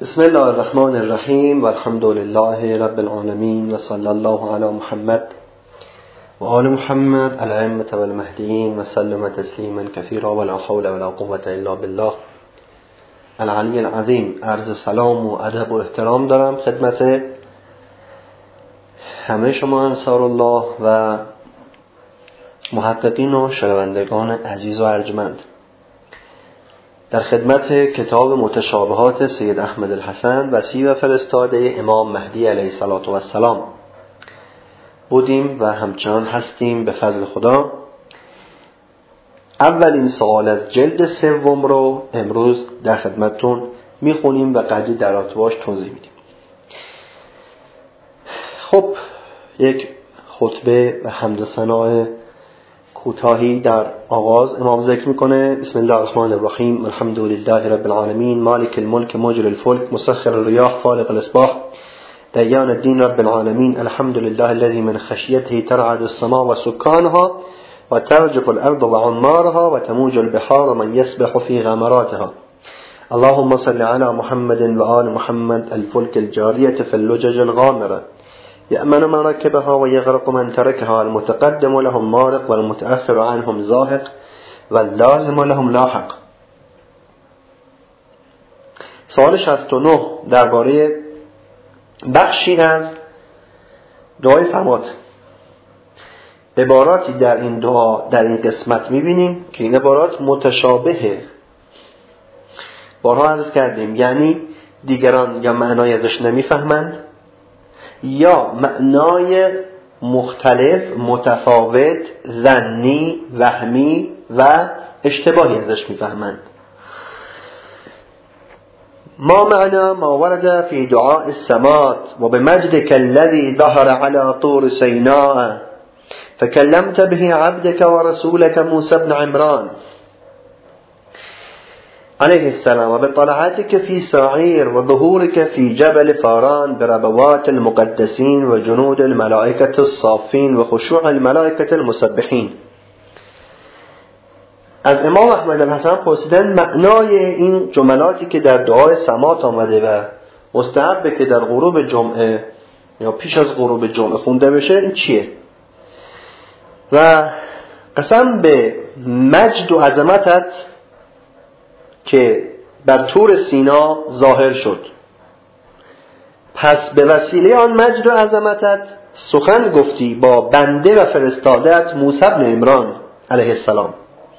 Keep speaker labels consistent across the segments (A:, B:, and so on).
A: بسم الله الرحمن الرحیم و الحمد لله رب العالمین و صلی الله علی محمد و آل محمد الائمة والمهدیین و سلم تسلیما کثیرا ولا حول ولا قوة الا بالله العلی العظیم. عرض سلام و ادب و احترام دارم خدمت همه شما انصار الله و محققین و شنوندگان عزیز و ارجمند. در خدمت کتاب متشابهات سید احمد الحسن وصی و فرستاده امام مهدی علیه السلام بودیم و همچنان هستیم به فضل خدا. اولین سوال از جلد سوم رو امروز در خدمتتون میخونیم و قدری در ارتباطش توضیح میدیم. خب یک خطبه و حمد ثنا کوتاهی در آغاز امام ذکر میکنه. بسم الله الرحمن الرحیم الحمد لله رب العالمین مالک الملک مجری الفلک مسخر الریاح فالق الاصباح دیان الدین رب العالمین الحمد لله الذي من خشیته ترعد السماء وسكانها وترجف الارض وعمارها وتموج البحار ومن يسبح في غمراتها اللهم صل على محمد وآل محمد الفلك الجارية في اللجج الغامرة يأمن من ركبها ويغرق من تركها المتقدم لهم مارق والمتأخر عنهم زاهق واللازم لهم لاحق. سوال 69 درباره بخشی از دعای سمات. عباراتی در این دعا در این قسمت میبینیم که این عبارات متشابهه. بارها عرض کردیم یعنی دیگران یا معنای ازش نمیفهمند یا معنای مختلف متفاوت ظنی وهمی و اشتباهی ازش میفهمند. ما معنى ما ورد في دعاء السمات وبمجدك الذي ظهر على طور سيناء فكلمت به عبدك ورسولك موسى بن عمران عليه السلام وبطلعتك في سعير وظهورك في جبل فاران بربوات المقدسين وجنود الملائكة الصافين وخشوع الملائكة المسبحين. از امام احمد الحسن پرسیدن معنای این جملاتی که در دعای سمات آمده و مستحبه که در غروب جمعه یا پیش از غروب جمعه خونده بشه این چیه؟ و قسم به مجد و عظمتت که بر طور سینا ظاهر شد، پس به وسیله آن مجد و عظمتت سخن گفتی با بنده و فرستاده‌ات موسی بن عمران علیه السلام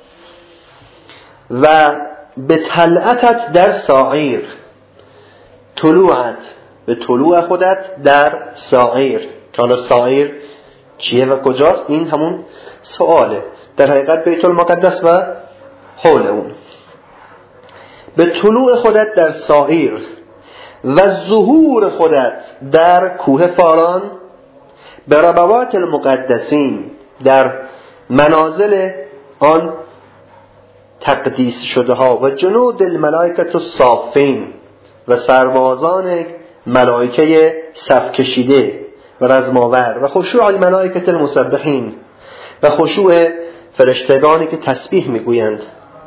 A: و به طلعتت در ساعیر، طلوعت به طلوع خودت در ساعیر. که حالا ساعیر چیه و کجاست؟ این همون سواله. در حقیقت بیت المقدس و حول اون. به طلوع خودت در ساعیر و ظهور خودت در کوه فاران به ربوات المقدسین در منازل آن تقدیس شده ها و جنود الملائکه الصافین و سربازان ملائکه صف کشیده و رزماور و خشوع الملائکه المسبحین و خشوع فرشتگانی که تسبیح میگویند.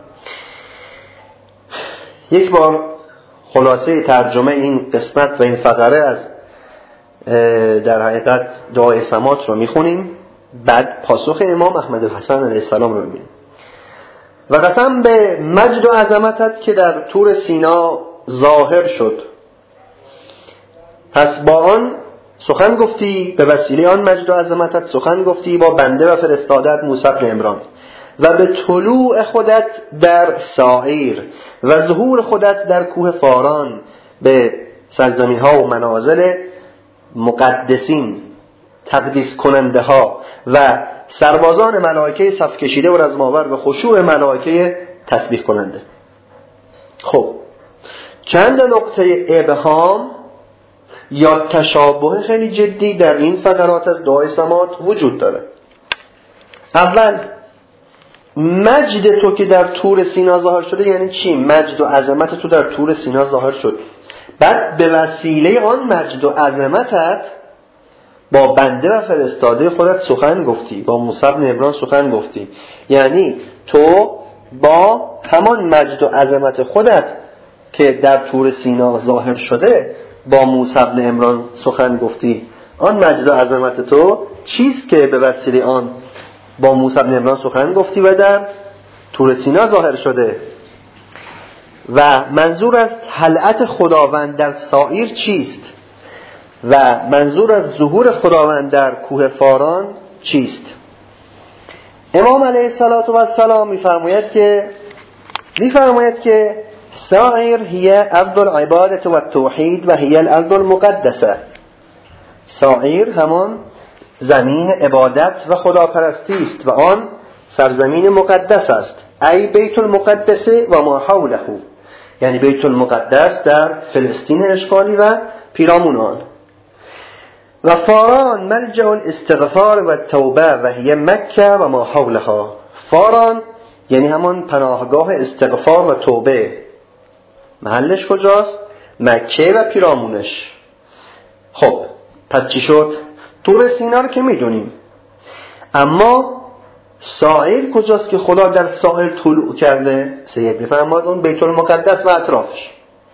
A: یک بار خلاصه ترجمه این قسمت و این فقره از در حقیقت دعای سمات رو میخونیم، بعد پاسخ امام احمد الحسن علیه السلام رو میبینیم. و قسم به مجد و عظمتت که در طور سینا ظاهر شد، پس با آن سخن گفتی، به وسیله آن مجد و عظمتت سخن گفتی با بنده و فرستاده‌ات موسی بن عمران و به طلوع خودت در ساعیر و ظهور خودت در کوه فاران به سرزمین ها و منازل مقدسین تقدیس کننده ها و سربازان ملائکه صف کشیده و رزماور و خشوع ملائکه تسبیح کننده. خب چند نقطه ابهام یا تشابه خیلی جدی در این فقرات از دعای سمات وجود داره. اول، مجد تو که در طور سینا ظاهر شده یعنی چی؟ مجد و عظمت تو در طور سینا ظاهر شد، بعد به وسیله آن مجد و عظمتت با بنده و فرستاده خودت سخن گفتی، با موسی بن عمران سخن گفتی. یعنی تو با همان مجد و عظمت خودت که در طور سینا ظاهر شده با موسی بن عمران سخن گفتی، آن مجد و عظمت تو چیست که به وسیله آن با موسی بن عمران سخن گفتی و در طور سینا ظاهر شده؟ و منظور از طلعت خداوند در سایر چیست؟ و منظور از ظهور خداوند در کوه فاران چیست؟ امام علیه السلام میفرماید که سایر هی ارض العبادت و التوحید و هی الارض المقدسه. سایر همان زمین عبادت و خداپرستی است و آن سرزمین مقدس است. ای بیت المقدس و ما حوله، یعنی بیت المقدس در فلسطین اشغالی و پیرامون آن. و فاران ملجأ الاستغفار و التوبه و هی مکه و ما حولها. فاران یعنی همان پناهگاه استغفار و توبه. محلش کجاست؟ مکه و پیرامونش. خب پس چی شد؟ طور سینا رو که میدونیم، اما سایر کجاست که خدا در سایر طلوع کرده؟ سید میفرماد اون بیت المقدس و اطرافش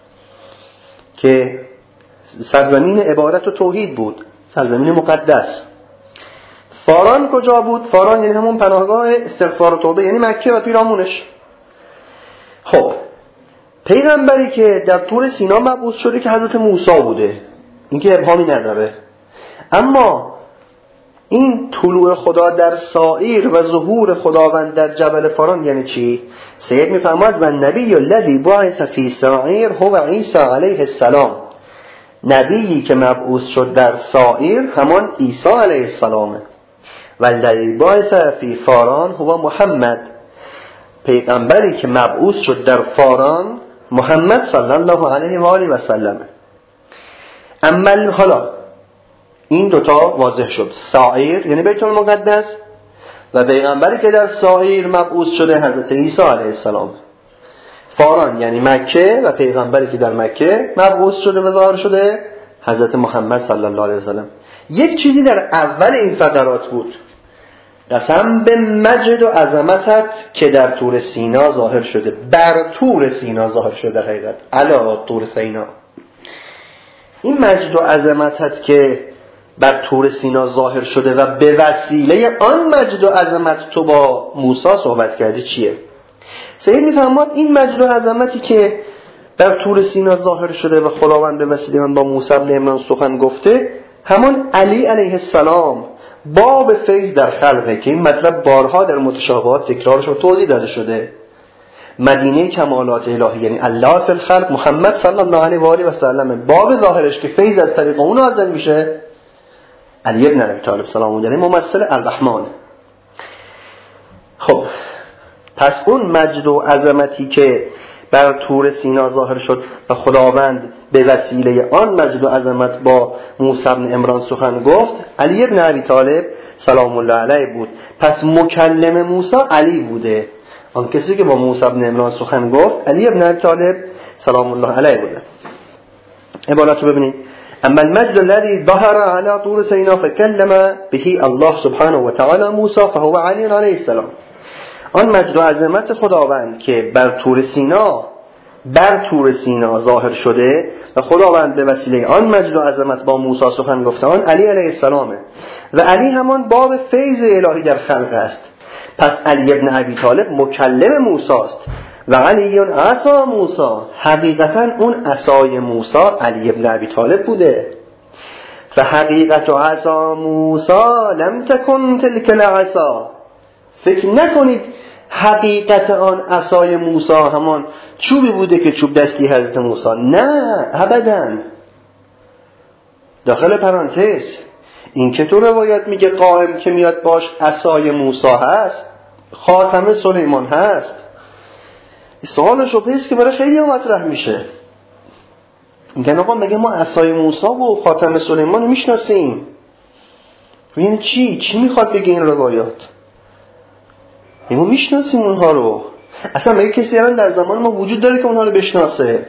A: که سرزمین عبادت و توحید بود، سرزمین مقدس. فاران کجا بود؟ فاران یعنی همون پناهگاه استغفار و توبه، یعنی مکه و پیرامونش. خب پیغمبری که در طور سینا مبعوث شده که حضرت موسی بوده، این که ابهامی نداره، اما این طلوع خدا در سایر و ظهور خداوند در جبل فاران یعنی چی؟ سید میفرماید و النبی الذی بعث فی سایر هو عیسی علیه السلام. نبیی که مبعوث شد در سایر همان عیسی علیه السلامه. و الذی بعث فی فاران هو محمد. پیغمبری که مبعوث شد در فاران محمد صلی الله علیه و آله و سلم. اما حالا این دوتا واضح شد، سایر یعنی بیت المقدس و پیغمبری که در سایر مبعوث شده حضرت عیسی علیه السلام. فاران یعنی مکه و پیغمبری که در مکه مبعوث شده و ظاهر شده حضرت محمد صلی الله علیه و سلم. یک چیزی در اول این فقرات بود، قسم به مجد و عظمتت که در طور سینا ظاهر شده، بر طور سینا ظاهر شده، در حقیقت علی طور سینا. این مجد و عظمتت که بر طور سینا ظاهر شده و به وسیله آن مجد و عظمت تو با موسی صحبت کردی چیه؟ سید میفرماد این مجد و عظمتی که بر طور سینا ظاهر شده و خداوند به وسیله آن با موسی بن عمران سخن گفته همان علی علیه السلام باب فیض در خلقه، که این مطلب بارها در متشابهات تکرارش و توضیح داده شده. مدینه کمالات الهی یعنی الله فی الخلق محمد صلی الله علیه و آله و سلم، باب ظاهرش که فیض از طریق اون نازل میشه علی ابن ابی طالب سلام الله علیه، ممثل الرحمن. خب پس اون مجد و عظمتی که بر طور سینا ظاهر شد و خداوند به وسیله آن مجد و عظمت با موسی بن عمران سخن گفت، علی ابن ابی طالب سلام الله علیه بود. پس مکلم موسی علی بوده، آن کسی که با موسی بن عمران سخن گفت علی ابن ابی طالب سلام الله علیه بوده. عبارت رو ببینید: اما المجد الذي ظهر على طور سینا فكلم به الله سبحانه و تعالی موسی فهو علی علیه السلام. آن مجد و عظمت خداوند که بر طور سینا ظاهر شده و خداوند به وسیله آن مجد و عظمت با موسی سخن گفته، آن علی علیه السلامه و علی همان باب فیض الهی در خلق است. پس علی ابن ابی طالب مکلم موسی است و علی عصا موسی، حقیقتا اون عصای موسی علی ابن ابی طالب بوده. فحقیقت عصا موسی لم تکن تلک العصا. فکر نکنید حقیقت آن عصای موسی همان چوبی بوده که چوب دستی حضرت موسی، نه ابداً. داخل پرانتز این که تو روایت میگه قائم که میاد باش عصای موسی هست، خاتم سلیمان هست. سوال شبهه است که برای خیلی ها مطرح میشه. میگن آقا مگه ما عصای موسی و خاتم سلیمان میشناسیم؟ یعنی چی میخواد بگه این روایات؟ ما میشناسیم اونها رو. اصلا مگه کسی الان در زمان ما وجود داره که اونها رو بشناسه؟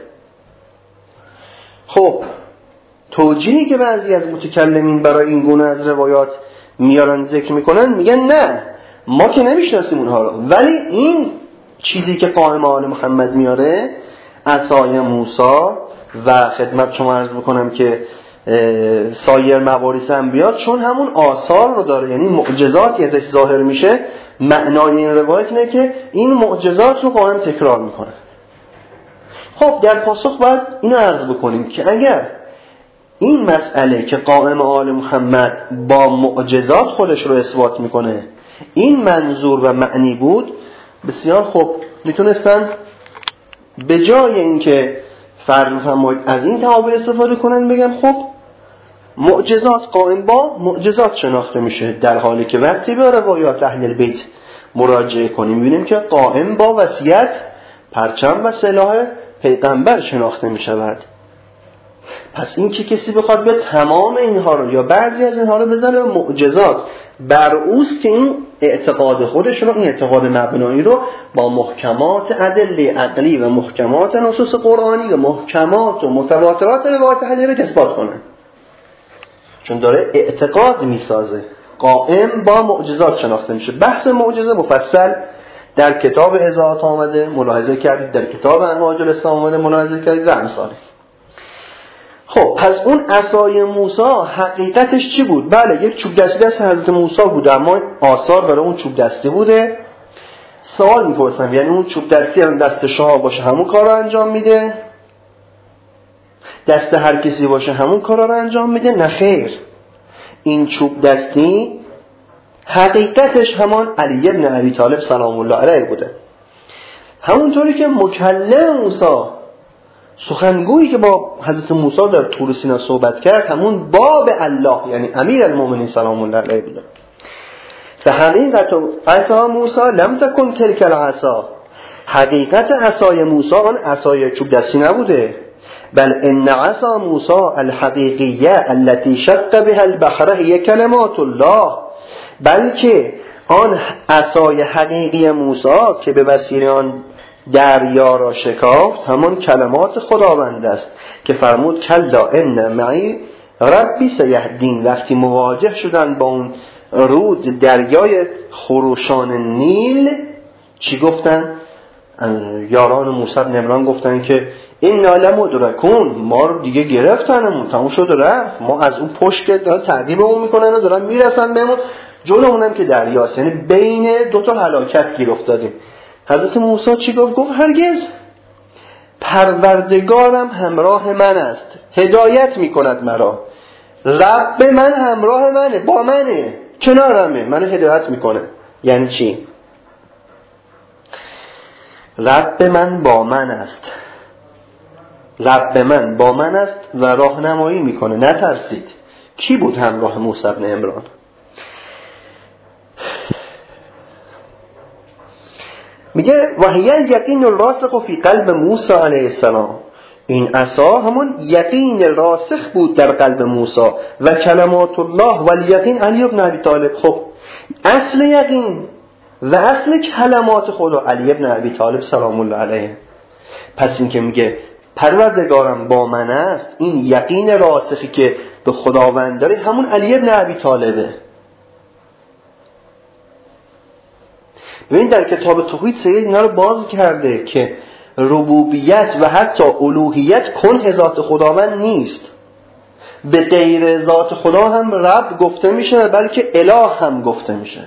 A: خب توجیهی که بعضی از متکلمین برای این گونه از روایات میارن ذکر میکنن، میگن نه ما که نمیشناسیم اونها رو، ولی این چیزی که قائم آل محمد میاره عصای موسی و خدمت شما عرض بکنم که سایر مواریث انبیا چون همون آثار رو داره، یعنی معجزات ازش ظاهر میشه، معنای این روایت اینه که این معجزات رو قائم تکرار میکنه. خب در پاسخ باید اینو عرض بکنیم که اگر این مسئله که قائم آل محمد با معجزات خودش رو اثبات میکنه این منظور و معنی بود، بسیار خوب میتونستن به جای اینکه فرض بفرمایید از این تعابیر استفاده کنن بگن خب معجزات قائم با معجزات شناخته میشه، در حالی که وقتی به روایات اهل بیت مراجعه کنیم ببینیم که قائم با وصیت، پرچم و سلاح پیغمبر شناخته میشود. پس این که کسی بخواد به تمام اینها رو یا بعضی از اینها رو بزنه معجزات، بر اوست که این اعتقاد خودش رو، این اعتقاد مبنایی رو با محکمات ادله عقلی و محکمات نصوص قرآنی و محکمات و متواترات روایت اهل بیت اثبات کنه، چون داره اعتقاد میسازه. قائم با معجزات شناخته میشه. بحث معجزه مفصل در کتاب اضاءات آمده، ملاحظه کردید، در کتاب انواج الاسلام آمده، ملاحظه کردید و امثاله. خب پس اون عصای موسی حقیقتش چی بود؟ بله یک چوب دستی دست حضرت موسی بود، اما آثار برای اون چوب دستی بوده. سوال میپرسم یعنی اون چوب دستی هم دست شاه باشه همون کار رو انجام میده؟ دست هر کسی باشه همون کار رو انجام میده؟ نه خیر، این چوب دستی حقیقتش همان علی ابن ابی طالب سلام الله علیه بوده. همونطوری که مکلم موسی، سخنگویی که با حضرت موسی در طور سینا صحبت کرد، همون باب الله یعنی امیر المؤمنین سلام الله علیه بوده. فحقیقت عصا موسی لم تکن تلک العصا، حقیقت عصای موسی آن عصای چوب دستی نبوده، بل ان عصا موسی الحقیقیه التي شق بها البحر هي کلمات الله، بلکه آن عصای حقیقی موسی که به وسیله آن دریا را شکافت همان کلمات خداوند است که فرمود کلا ان معی ربی سیهدین. وقتی مواجه شدن با اون رود دریای خروشان نیل چی گفتن؟ یاران موسی بن عمران گفتن که این لمدرکون، ما رو دیگه گرفتنمون، تموم شد رفت، ما از اون پشت که دارن تعقیبمون میکنن و دارن میرسن بهمون، جلومونم که دریاست، یعنی بین دو تا هلاکت گیر افتادیم. حضرت موسی چی گفت؟ گفت هرگز، پروردگارم همراه من است، هدایت میکند مرا، رب من همراه منه، با منه، کنارمه، منو هدایت میکنه. یعنی چی؟ رب من با من است، رب من با من است و راهنمایی میکنه، نترسید. کی بود همراه موسی بن عمران؟ میگه وحی الیقین الراسخ فی قلب موسی علیه السلام، این عصا همون یقین راسخ بود در قلب موسی و کلمات الله و الیقین علی ابن ابی طالب. خب اصل یقین و اصل کلمات خدا علی ابن ابی طالب سلام الله علیه. پس این که میگه پروردگارم با من است، این یقین راسخی که به خداوند داره همون علی ابن ابی طالبه. ببین در کتاب توحید سید اینا رو باز کرده که ربوبیت و حتی الوهیت کنه ذات خداوند نیست، به غیر ذات خدا هم رب گفته میشه بلکه اله هم گفته میشه.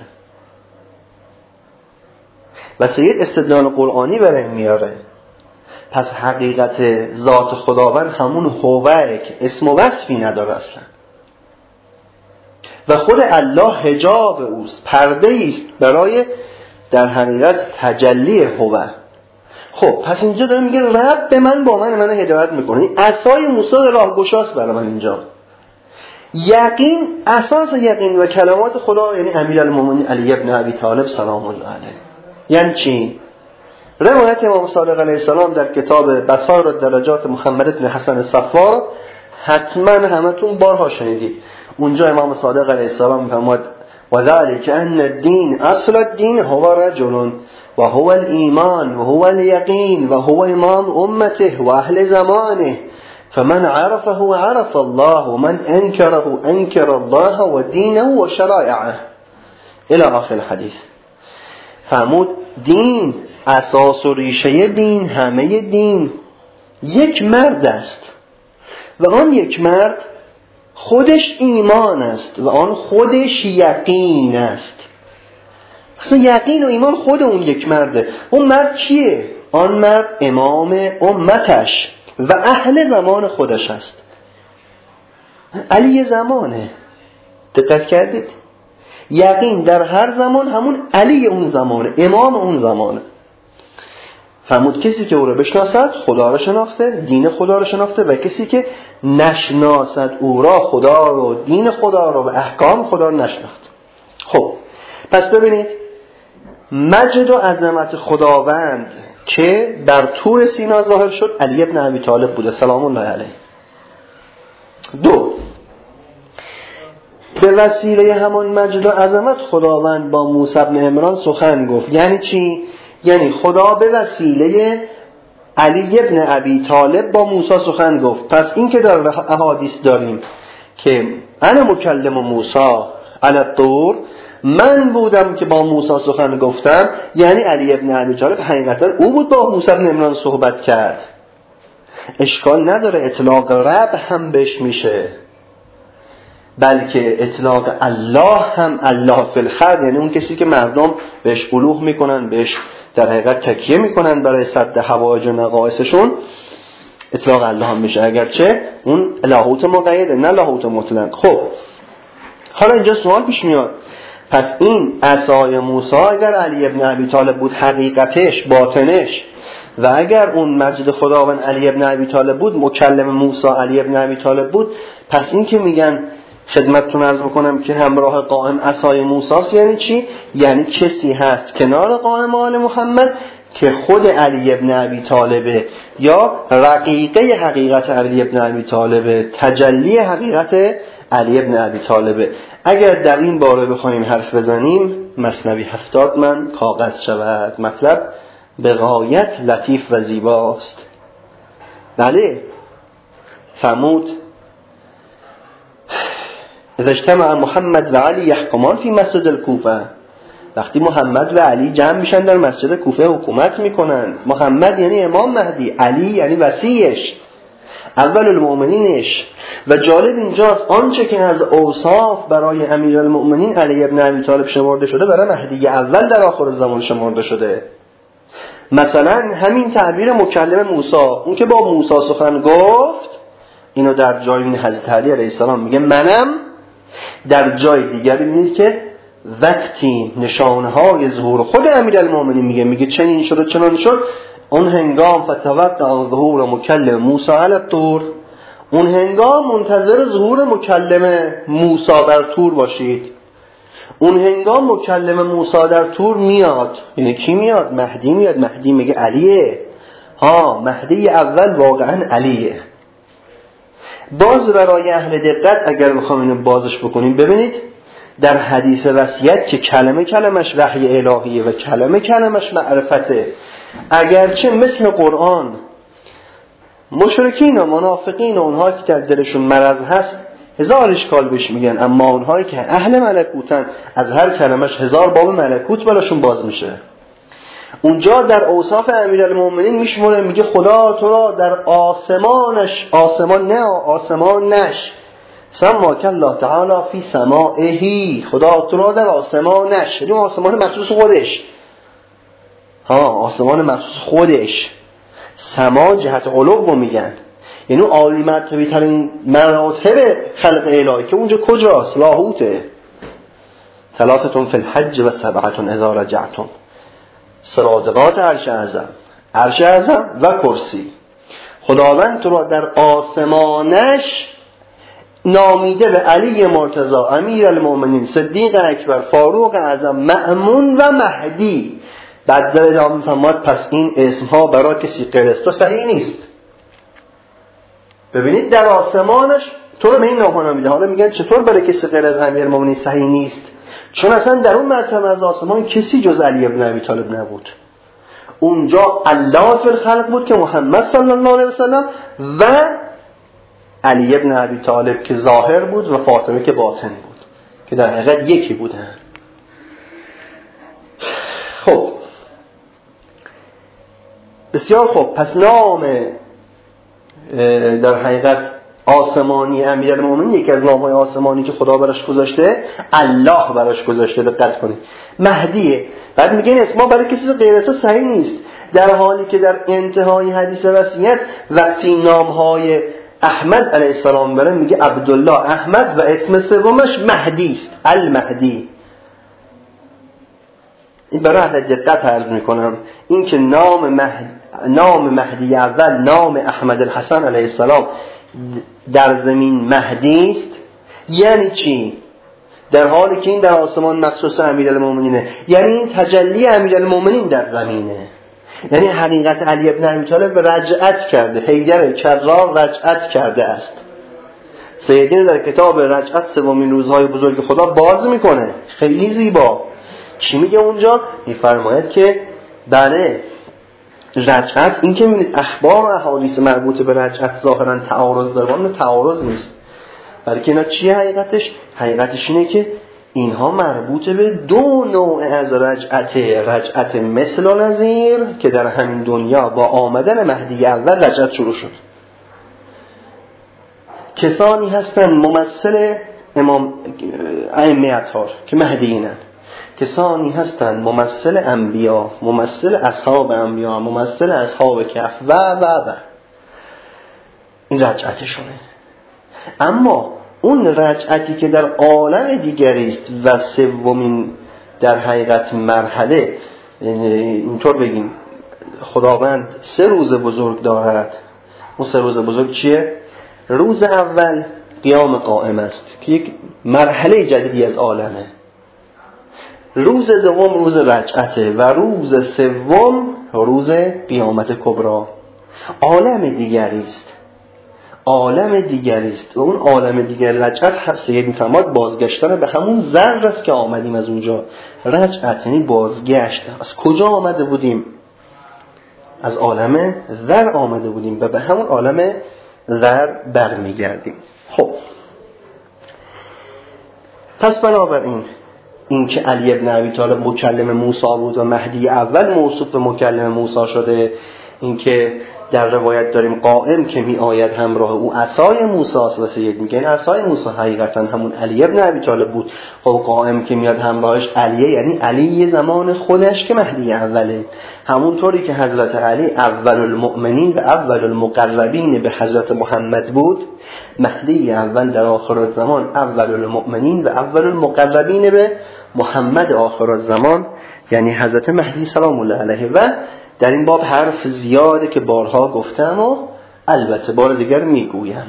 A: و سید استدلال قرآنی برای میاره. پس حقیقت ذات خداوند همون هوه که اسم و وصفی نداره اصلا، و خود الله حجاب اوست، پرده است برای در حقیقت تجلی هوه. خب پس اینجا داره میگه رب به من با من هدایت میکنه. این عصای موسی راهگشاست برای من اینجا. یقین، اساس یقین و کلمات خدا یعنی امیرالمومنین علی ابن ابی طالب سلام الله علیه. یعنی چی؟ روایت امام صادق علیه السلام در کتاب بصائر الدرجات محمد بن حسن الصفار حتما همتون بارها شنیدید. اونجا امام صادق علیه السلام میفرماید و ذلك ان الدین اصل الدین هو رجل و هو الایمان و هو الیقین و هو امام امته و اهل زمانه، فمن عرفه عرف الله ومن انکره انکر الله و دینه و شرائعه الى آخر الحدیث. فرمود دین، اساس و ریشه دین، همه دین یک مرد است و آن یک مرد خودش ایمان است و آن خودش یقین است. اصلا یقین و ایمان خود اون یک مرده. اون مرد کیه؟ آن مرد امام امتش و اهل زمان خودش است. علی زمانه. دقت کردید؟ یقین در هر زمان همون علی اون زمانه، امام اون زمانه. فرمود کسی که او را بشناسد خدا را شناخته، دین خدا را شناخته، و کسی که نشناسد او را، خدا را، دین خدا را و احکام خدا را نشناخت. خب پس ببینید مجد و عظمت خداوند که در طور سینا ظاهر شد علی ابن ابی طالب بوده سلام الله علیه. دو، به وسیله همان مجد و عظمت خداوند با موسی ابن عمران سخن گفت. یعنی چی؟ یعنی خدا به وسیله علی ابن ابی طالب با موسی سخن گفت. پس این که در احادیث داریم که انا مکلم موسی علی الطور، من بودم که با موسی سخن گفتم، یعنی علی ابن ابی طالب حقیقتا او بود با موسی ابن عمران صحبت کرد. اشکال نداره، اطلاق رب هم بهش میشه، بلکه اطلاق الله هم، الله فی الخلق، یعنی اون کسی که مردم بهش الوه میکنن، بهش در حقیقت تکیه میکنن برای سد حوائج و نقایصشون، اطلاق الله هم میشه، اگرچه اون لاهوت مقیده نه لاهوت مطلق. خب حالا اینجا سوال پیش میاد، پس این عصای موسی اگر علی ابن ابی طالب بود حقیقتش، باطنش، و اگر اون مجد خداوند علی ابن ابی طالب بود، مکلم موسی علی ابن ابی طالب بود، پس این که میگن خدمتتون عرض بکنم که همراه قائم عصای موسی یعنی چی؟ یعنی کسی هست کنار قائم آل محمد که خود علی ابن ابی طالبه، یا رقیقه حقیقت علی ابن ابی طالبه، تجلی حقیقت علی ابن ابی طالبه. اگر در این باره بخوایم حرف بزنیم مثنوی 70 من کاغذ شود. مطلب به غایت لطیف و زیباست. بله فرمود اذا اجتمع محمد و علی یحکمان فی مسجد الکوفه، وقتی محمد و علی جمع میشن در مسجد کوفه حکومت میکنن. محمد یعنی امام مهدی، علی یعنی وصیش، اول المؤمنینش. و جالب اینجاست آنچه که از اوصاف برای امیرالمؤمنین علی ابن ابی طالب شمرده شده برای مهدی اول در آخر زمان شمرده شده. مثلا همین تعبیر مکلم موسی، اون که با موسی سخن گفت، اینو در جای حضرت علی علیه السلام میگه منم. در جای دیگری میگه که وقتی نشانهای ظهور خود امیرالمؤمنین میگه چنین شد و چنان شد، اون هنگام فتوقع ظهور مکلم موسی علی الطور، اون هنگام منتظر ظهور مکلم موسی در طور باشید. اون هنگام مکلم موسی در طور میاد. یعنی کی میاد؟ مهدی میاد. مهدی میگه علیه. مهدی اول واقعا علیه. باز برای اهل دقت اگر بخوام اینو بازش بکنیم، ببینید در حدیث وصیت که کلمه کلمش وحی الهیه و کلمه کلمش معرفته، اگرچه مثل قرآن مشرکین و منافقین و اونهایی که در دلشون مرض هست هزار اشکال بهش میگن، اما اونهایی که اهل ملکوتن از هر کلمش هزار باب ملکوت براشون باز میشه. اونجا در اوصاف امیرالمؤمنین میشمونه، میگه خدا تو را در آسمانش سماک الله تعالی فی سمائه، خدا تو را در آسمانش، یعنی آسمان مخصوص خودش، آسمان مخصوص خودش. سما جهت علو میگن، یعنی عالی مرتبه ترین مراتب خلق الهی که اونجا کجاست؟ لاهوته. ثلاثتون فی الحج و سبعتون اذا رجعتم، صراطقات عرش اعظم و کرسی. خداوند تو را در آسمانش نامیده به علی مرتضی، امیرالمؤمنین، صدیق اکبر، فاروق اعظم، مأمون و مهدی. بعد در ادامه فرمود پس این اسمها برای کسی غیر از تو صحیح نیست. ببینید در آسمانش تو رو به این ناخونا میده. حالا میگن چطور برای کسی غیر از امیرالمؤمنین صحیح نیست؟ چون اصلا در اون مرتبه از آسمان کسی جز علی ابن ابی طالب نبود. اونجا الله فی الخلق بود که محمد صلی الله علیه وسلم و علی ابن ابی طالب که ظاهر بود و فاطمه که باطن بود، که در حقیقت یکی بودن. خب بسیار خوب، پس نام در حقیقت آسمانی امیرالمومنین، یکی از نام‌های آسمانی که خدا براش گذاشته الله براش گذاشته. دقت کنید مهدیه. بعد میگه این اسما برای کسی غیر تو صحیح نیست، در حالی که در انتهای حدیث وصیت وقتی نام‌های احمد علیه السلام بره میگه عبدالله احمد و اسم سومش مهدی است، المهدی. این برای اهل دقت عرض میکنم، این که نام مهدی اول نام احمد الحسن علیه السلام در زمین مهدی است یعنی چی؟ در حالی که این در آسمان مخصوص امیرالمومنینه، یعنی این تجلی امیرالمومنین در زمینه. یعنی حقیقت علی ابن ابی طالب رجعت کرده، حیدر کرار رجعت کرده است. سیدین در کتاب رجعت سومین روزهای بزرگ خدا باز میکنه، خیلی زیبا. چی میگه اونجا؟ میفرماید که بله رجعت، این که میبینید اخبار و احادیث مربوط به رجعت ظاهرا تعارض داره، اون تعارض نیست، بلکه اینا چیه حقیقتش؟ حقیقتش اینه که اینها مربوط به دو نوع از رجعت مثل و نظیر که در همین دنیا با آمدن مهدی اول رجعت شروع شد. کسانی هستن ممثل امام ائمه اطهار که مهدیینن، کسانی هستن ممثل انبیا، ممثل اصحاب انبیا، ممثل اصحاب کهف و این رجعتشونه. اما اون رجعتی که در عالم دیگری است و سومین در حقیقت مرحله، اینطور بگیم خداوند 3 روز بزرگ دارد. اون 3 روز بزرگ چیه؟ روز اول قیام قائم است که یک مرحله جدیدی از عالمه. روز دوم روز رجعته و روز سوم روز قیامت کبری. عالم دیگری است، عالم دیگری است و اون عالم دیگر رجعت سید میفرماد بازگشتن به همون ذره است که آمدیم از اونجا. رجعت یعنی بازگشت. از کجا آمده بودیم؟ از عالم ذر آمده بودیم و به همون عالم ذر برمیگردیم. خب پس بنابراین این که علی ابن ابی طالب مکلم موسی بود و مهدی اول موصوف به مکلم موسی شده، این که در روایت داریم قائم که می آید همراه او عصای موسی است و سید میگه این عصای موسی حقیقتا همون علی ابن ابی طالب بود. خب قائم که میاد همراهش علیه، یعنی علی زمان خودش که مهدی اوله. همونطوری که حضرت علی اول المؤمنین و اول المقربین به حضرت محمد بود، مهدی اول در آخر الزمان اول المؤمنین و اول المقربین به محمد آخر الزمان، یعنی حضرت مهدی سلام الله علیه. و در این باب حرف زیاده که بارها گفتم و البته بار دیگر میگویم.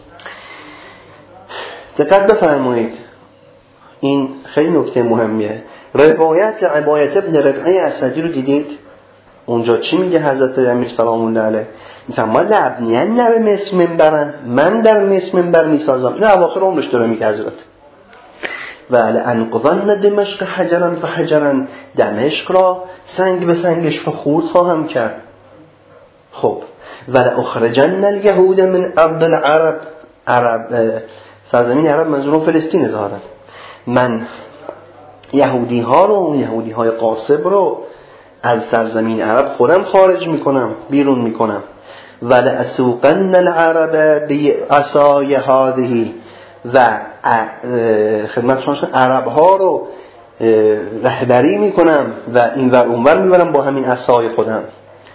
A: دقت بفرمایید، این خیلی نکته مهمیه. روایت عبایت ابن ربعی اسدی رو دیدید؟ اونجا چی میگه حضرت امیر سلام الله علیه؟ میفرماد لابنیان نه به مصر منبرن، من در مصر منبر میسازم. نه اواخر عمرش داره میگه حضرت. و لانقضن دمشق حجرا فحجرا، دمشق را سنگ به سنگش رو خورد خواهم کرد. خب و لاخرجن الیهود من ارض العرب، سرزمین عرب منظور فلسطین ظاهرا، من یهودی ها رو، یهودی های قاصب رو از سرزمین عرب خودم خارج میکنم، بیرون میکنم. و لاسوقن العرب بعصای هذه، و خدمتشون عرب ها رو رهبری میکنم و اینور اونور میبرم با همین عصای خودم.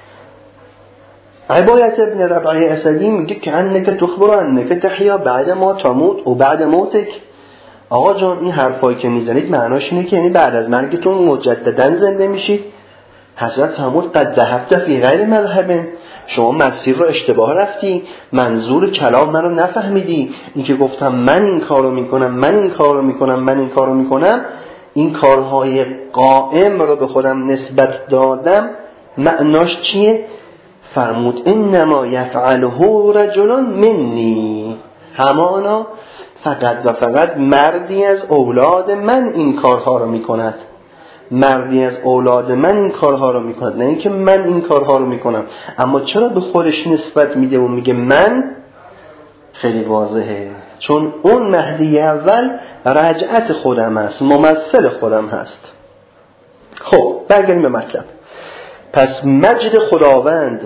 A: عبایت ابن ربعی اسدی میگه که انک تخبر انک تحیا بعد ما تموت و بعد موتک. آقا جان این حرفایی که میزنید معناش اینه که یعنی بعد از مرگتون مجددا زنده میشید. حضرت فرمود قد ذهبت فی غیر مذهب، شما مسیر رو اشتباه رفتی، منظور کلام من رو نفهمیدی. این که گفتم من این کارو میکنم، من این کارو میکنم، من این کارو میکنم، این کارهای قائم رو به خودم نسبت دادم، معناش چیه؟ فرمود انما یفعله رجل منی، همانا فقط و فقط مردی از اولاد من این کارها رو میکند. مردی از اولاد من این کارها رو میکند، نه اینکه من این کارها رو میکنم. اما چرا به خودش نسبت میده و میگه من؟ خیلی واضحه، چون اون مهدی اول رجعت خودم هست، ممثل خودم هست. خب برگردیم به مطلب. پس مجد خداوند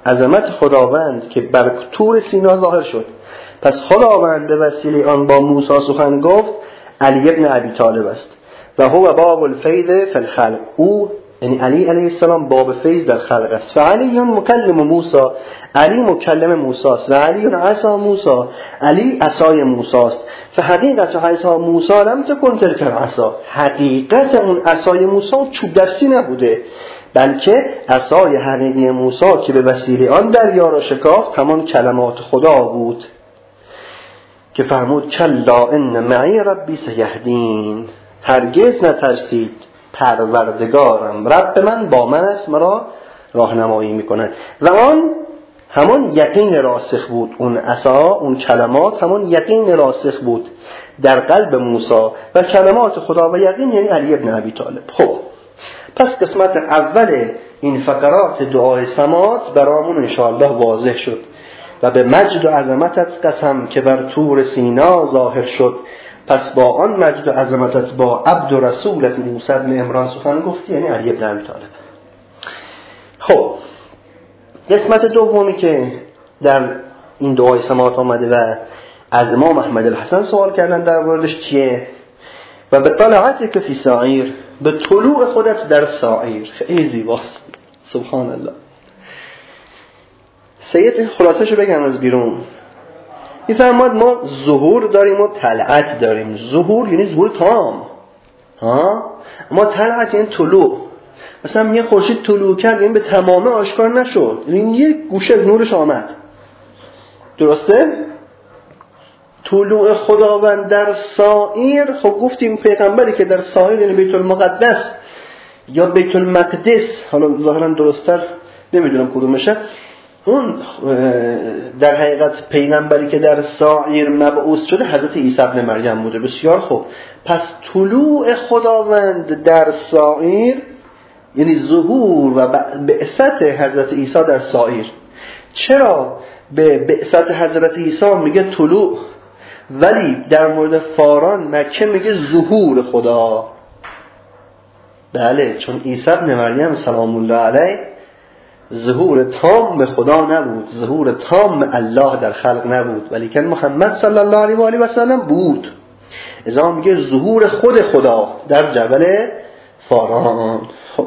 A: عظمت خداوند که بر طور سینا ظاهر شد. پس خداوند به وسیله آن با موسی سخن گفت علی ابن ابی طالب است و هو باب الفیض فی الخلق. او یعنی علی علیه السلام باب فیض در خلق است. فعلی مکلم موسی، علی مکلم موسی است. و علی عصا موسی، علی عصای موسی است. فحقیقت عصا موسی لم تکن تلک العصا، حقیقت اون عصای موسی چوب دستی نبوده، بلکه عصای حقیقی موسی که به وسیله آن دریا را شکافت همان کلمات خدا بود که فرمود کلا ان معی ربی سیهدین، هرگز نترسید پروردگارم رب من با من است، مرا راهنمایی میکند. و آن همان یقین راسخ بود، اون عصا، اون کلمات همان یقین راسخ بود در قلب موسی و کلمات خدا و یقین یعنی علی ابن ابی طالب. خب پس قسمت اول این فقرات دعای سمات برامون انشاءالله واضح شد. و به مجد و عظمتت قسم که بر طور سینا ظاهر شد، پس با آن مجد و عظمتت با عبد و رسولت موسی بن عمران سخن گفتی، یعنی علی ابن ابی طالب. خب قسمت دومی که در این دعای سمات آمده و از امام احمد الحسن سوال کردن در موردش چیه؟ و به طلعت که فی سعیر، به طلوع خودت در سعیر. خیلی زیباست، سبحان الله. سید خلاصه‌شو بگم از بیرون. میفرماد ما ظهور داریم و طلعت داریم. ظهور یعنی ظهور تام، ما طلعت یعنی طلوع. مثلا یه خورشید طلوع کرد یعنی به تمامه آشکار نشد، این یه گوشه از نورش آمد، درسته؟ طلوع خداوند در سایر، خب گفتیم پیغمبری که در سایر یعنی بیت المقدس یا بیت المقدس، حالا ظاهرا درست‌تر نمیدونم کدومشه، اون در حقیقت پیغمبری که در سایر مبعوث شده حضرت عیسی ابن مریم بوده. بسیار خوب، پس طلوع خداوند در سایر یعنی ظهور و بعثت حضرت عیسی در سایر. چرا به بعثت حضرت عیسی میگه طلوع ولی در مورد فاران مکه میگه ظهور خدا؟ بله، چون عیسی ابن مریم سلام الله علیه ظهور تام به خدا نبود، ظهور تام الله در خلق نبود، ولی که محمد صلی الله علیه و آله و سلم بود. ازا میگه ظهور خود خدا در جبل فاران. خب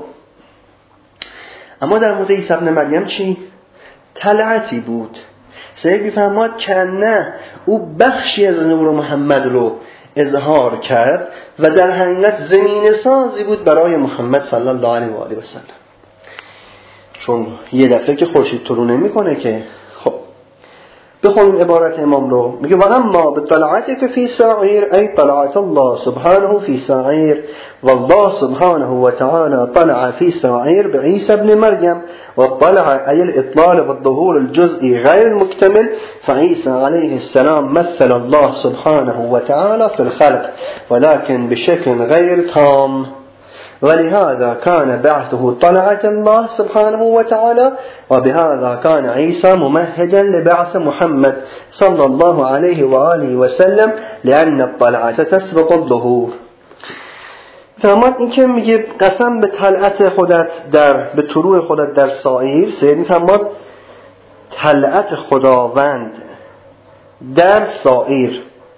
A: اما در مورد عیسی ابن مریم چی؟ طلعتی بود. سید میفرماد که نه، او بخشی از نور محمد رو اظهار کرد و در حقیقت زمین سازی بود برای محمد صلی الله علیه و آله و سلم، چون یه دفعه که خورشید طلوع نمیکنه که. خب بخونیم عبارت امام رو. میگه و اما بطلعت که فی سعیر ای طلعت الله سبحانه فی سعیر، والله سبحانه وتعالى طلع في سعير بعيسى ابن مريم، وطلع أي الإطلال والظهور الجزئي غير المكتمل، فعيسى عليه السلام مثل الله سبحانه وتعالى في الخلق ولكن بشكل غير تام، ولهذا كان بعثه طلعة الله سبحانه وتعالى، وبهذا كان عيسى ممهدا لبعث محمد صلى الله عليه وآله وسلم لأن الطلعة تسبق الظهور. فرمود این که میگه قسم به طلعت خودت به طلوع خودت در سایر. سید میفرماد طلعت خداوند در سایر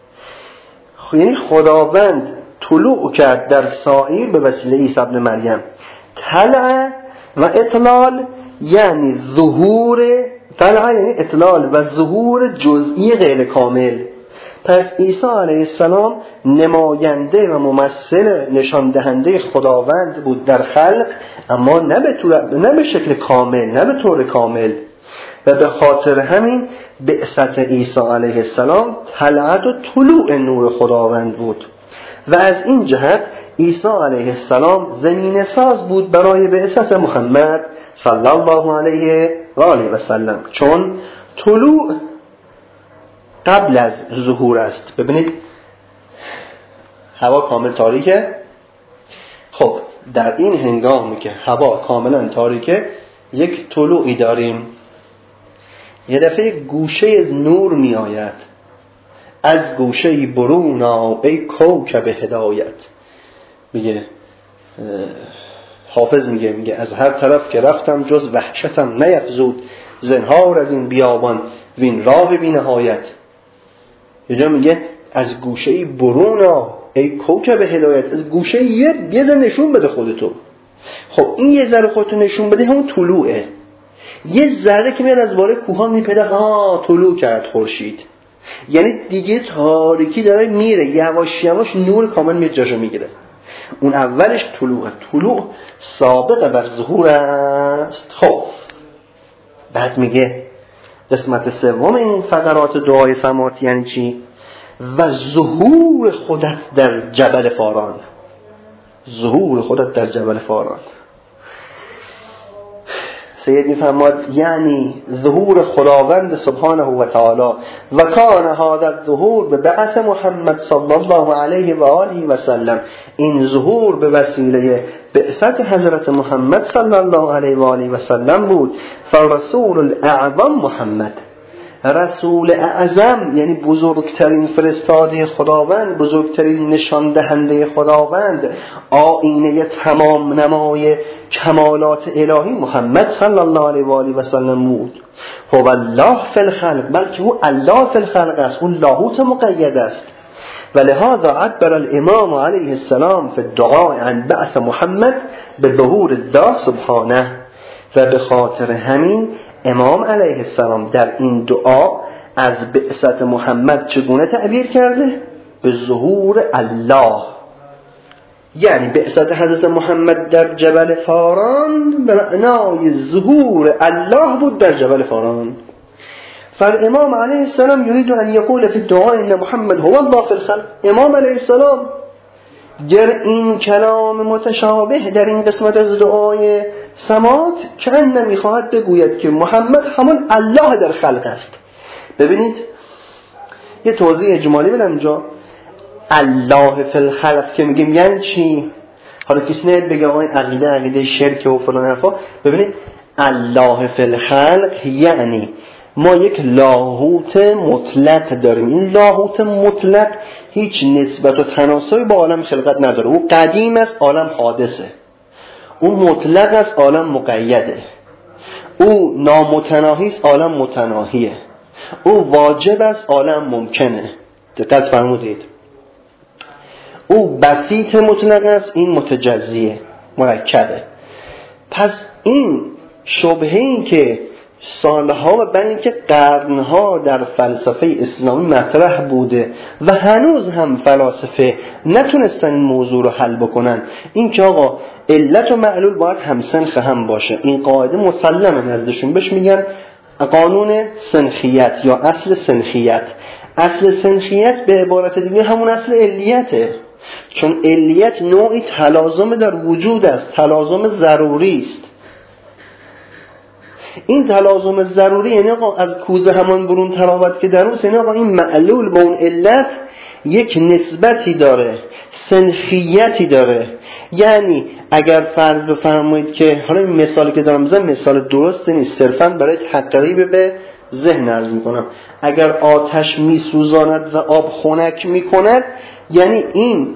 A: یعنی خداوند طلوع کرد در سایر به وسیله عیسی ابن مریم. طلع و اطلال یعنی ظهور، طلع یعنی اطلال و ظهور جزئی غیر کامل. پس عیسی علیه السلام نماینده و ممثل نشان دهنده خداوند بود در خلق، اما نه به شکل کامل، نه به طور کامل، و به خاطر همین بعثت عیسی علیه السلام طلعت و طلوع نور خداوند بود. و از این جهت عیسی علیه السلام زمین ساز بود برای بعثت محمد صلی الله علیه و آله و سلم، چون طلوع قبل از ظهور است. ببینید هوا کامل تاریکه. خب در این هنگامی که هوا کاملا تاریکه یک طلوعی داریم، یه دفعه گوشه از نور می آید، از گوشه برون آ ای کوکب هدایت. میگه حافظ میگه از هر طرف که رفتم جز وحشتم نیفزود، زنهار از این بیابان وین راه بی نهایت. یه جا میگه از گوشه برون ای کوکب هدایت، از گوشه یه ذره نشون بده خودتو. خب این یه ذره خودتو نشون بده همون طلوعه. یه ذره که میاد از بالای کوها میپده، طلوع کرد خورشید، یعنی دیگه تاریکی داره میره، یواش یواش نور کامل میاد جاشو میگیره. اون اولش طلوعه، طلوع سابق بر ظهور است. خب بعد میگه قسمت سوم این فقرات دعای سماعت یعنی چی؟ و ظهور خودت در جبل فاران. ظهور خودت در جبل فاران، سید میفرماد یعنی ظهور خداوند سبحانه و تعالی. و کان هذا الظهور به بعث محمد صلی الله علیه و آله و سلم، این ظهور به وسیله بعثت حضرت محمد صلی الله علیه و آله و سلم بود. فرسول الاعظم محمد، رسول اعظم یعنی بزرگترین فرستاده خداوند، بزرگترین نشان دهنده خداوند، آینه تمام نمای کمالات الهی محمد صلی الله علیه و آله و سلم بود. هو الله فی الخلق، بلکه او الله فی الخلق است، اون لاهوت مقید است. ولهذا عبر الامام علیه السلام فی الدعاء عن بعث محمد بظهور الله سبحانه. و به خاطر همین امام علیه السلام در این دعا از بعثت محمد چگونه تعبیر کرده؟ به ظهور الله، یعنی بعثت حضرت محمد در جبل فاران به معنای ظهور الله بود در جبل فاران. فالامام علیه السلام یرید ان یقول فی الدعاء ان محمد هو الله فی الخلق. امام علیه السلام در این کلام متشابه در این قسمت از دعای سماعت که نمیخواهد بگوید که محمد همون الله در خلق است. ببینید یه توضیح اجمالی بدم اینجا. الله فی الخلق که میگیم یعنی چی؟ حالا کسی نید بگه آقای عقیده شرک و فلان حرفا. ببینید الله فی الخلق یعنی ما یک لاهوت مطلق داریم. این لاهوت مطلق هیچ نسبت و تناسبی با عالم خلقت نداره. او قدیم است، عالم حادثه. او مطلق است، عالم مقیده. او نامتناهی است، عالم متناهیه. او واجب است، عالم ممکنه. دقت فرمودید. او بسیط مطلق است، این متجزیه، مرکبه. پس این شبهه‌ای که سالها و بلکه که قرنها در فلسفه اسلامی مطرح بوده و هنوز هم فلاسفه نتونستن این موضوع رو حل بکنن، این که آقا علت و معلول باید هم سنخ هم باشه. این قاعده مسلمه نزدشون، بهش میگن قانون سنخیت یا اصل سنخیت. اصل سنخیت به عبارت دیگه همون اصل علیته، چون علیت نوعی تلازم در وجود است، تلازم ضروری است. این تلازم ضروری یعنی آقا از کوزه همان برون تراوت که در اون، یعنی آقا این معلول با اون علت یک نسبتی داره، سنخیتی داره. یعنی اگر فرض بفرمایید که حالا این مثالی که دارم میزنم مثال درست نیست، صرفا برای تقریب به ذهن عرض میکنم. اگر آتش میسوزاند و آب خنک میکند، یعنی این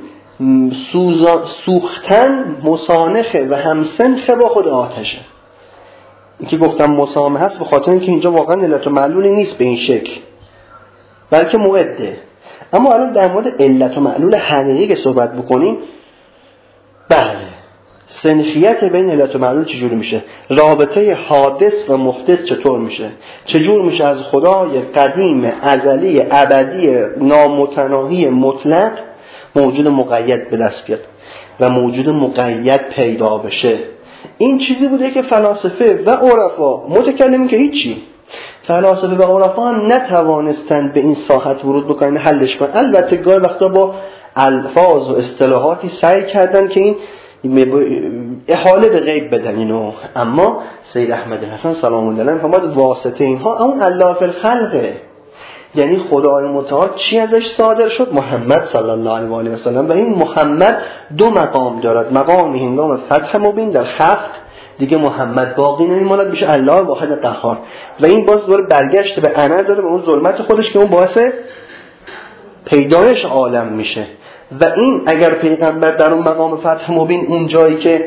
A: سوختن مسانخه و همسنخه با خود آتشه. این که گفتم مسامحه است به خاطر اینکه اینجا واقعا علت و معلولی نیست به این شکل، بلکه موعده. اما الان در مورد علت و معلول حقیقی که صحبت بکنیم، بله سنخیت بین علت و معلول چجور میشه؟ رابطه حادث و محدث چطور میشه؟ چجور میشه از خدای قدیم ازلی ابدی نامتناهی مطلق موجود مقید به دست بیاد و موجود مقید پیدا بشه؟ این چیزی بوده که فلاسفه و عرفا، متکلمین که هیچی، فلاسفه و عرفا هم نتوانستند به این ساحت ورود بکنن، حلش کنن. البته گاهی وقتا با الفاظ و اصطلاحاتی سعی کردن که این احاله به غیب بدن اینو، اما سید احمد حسن سلام الله علیه فرمود واسطه اینها اون الله فی الخلقه، یعنی خدای متعال چی ازش صادر شد؟ محمد صلی الله علیه و آله و سلم. و این محمد دو مقام دارد، مقام هنگام فتح مبین در خفت دیگه محمد باقی نمیماند، میشه الله واحد قهار. و این باز دوباره برگشت به انا داره، به اون ظلمت خودش که اون باعث پیدایش عالم میشه. و این اگر پیغمبر در اون مقام فتح مبین، اون جایی که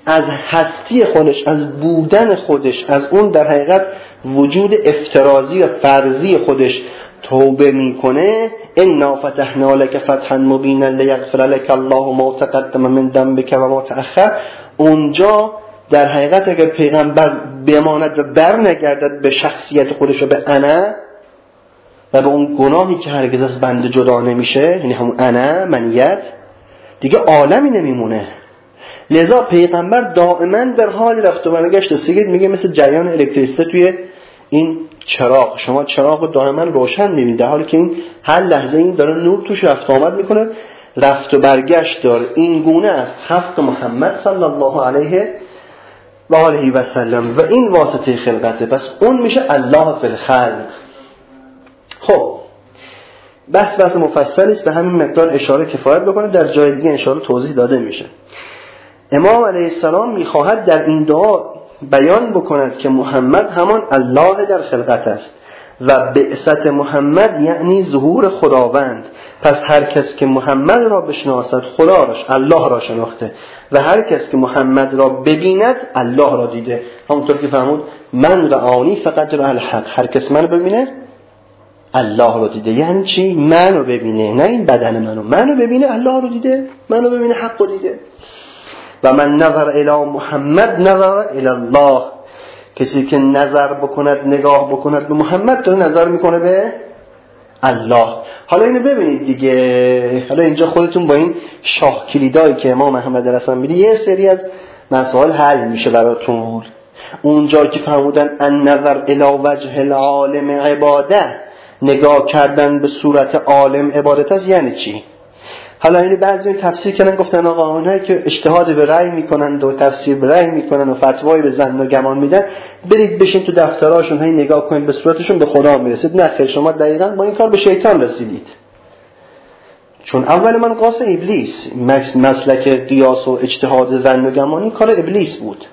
A: از هستی خودش، از بودن خودش، از اون در حقیقت وجود افترازی و فرضی خودش توبه میکنه، انا فتحنا لك فتحا مبینا لیغفر لك الله ما تقدم من ذنبك و ما تأخر، اونجا در حقیقت اگر پیغمبر بماند و بر نگردد به شخصیت خودش و به انا و به اون گناهی که هرگز از بنده جدا نمیشه، یعنی همون انا منیت، دیگه عالمی نمیمونه. لذا پیغمبر دائما در حال رفت و برگشت سید میگه مثل جریان الکتریسیته توی این چراغ، شما چراغ رو دائما روشن میبینید در حالی که این هر لحظه این داره نور توش رفت آمد میکنه، رفت و برگشت داره. این گونه است حق محمد صلی الله علیه و آله و سلم و این واسطه خلقته. پس اون میشه الله فی الخلق. خب بس مفصلی است، به همین مقدار اشاره کفایت بکنه، در جای دیگه انشاءالله توضیح داده میشه. امام علیه السلام میخواهد در این دعا بیان بکند که محمد همان الله در خلقت است و بعثت محمد یعنی ظهور خداوند. پس هر کس که محمد را بشناسد خدا را، الله را شناخته، و هر کس که محمد را ببیند الله را دیده. همونطور که فرمود من رآنی فقط رأى الحق، هر کس منو ببینه الله رو دیده. یعنی چی؟ منو ببینه، نه این بدن منو ببینه الله رو دیده، منو ببینه حق رو دیده. و من نظر الی محمد نظر الی الله، کسی که نظر بکند، نگاه بکند به محمد، داره نظر میکنه به الله. حالا اینو ببینید دیگه، حالا اینجا خودتون با این شاه کلیدایی که امام محمد رسول میده یه سری از مسائل حل میشه براتون. اونجا که فرمودن ان نظر الی وجه العالم عباده، نگاه کردن به صورت عالم عبادت است، یعنی چی؟ حالا اینو بعضی تفسیر کردن، گفتن آقا اونایی که اجتهاد به رأی میکنن و تفسیر به رأی میکنن و فتوای به ظن و گمان میدن، برید بشین تو دفتراشون هی نگاه کنید به صورتشون به خدا میرسید. نه خیر، شما دقیقاً با این کار به شیطان رسیدید. چون اول من قاس ابلیس، مسلک قیاس و اجتهاد ظن و گمانی کار ابلیس بود.